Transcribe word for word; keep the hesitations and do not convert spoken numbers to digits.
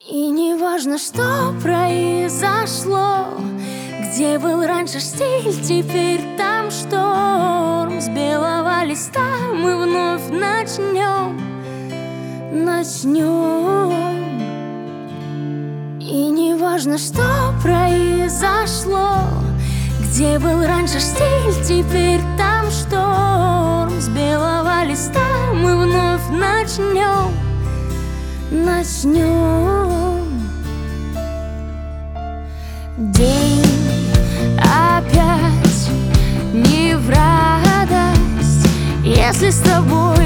И не важно, что произошло, где был раньше стиль, теперь там шторм. С белого листа мы вновь начнем, начнем. И не важно, что произошло, где был раньше стиль, теперь там шторм. С белого листа мы вновь начнем, начнем. День опять не в радость, если с тобой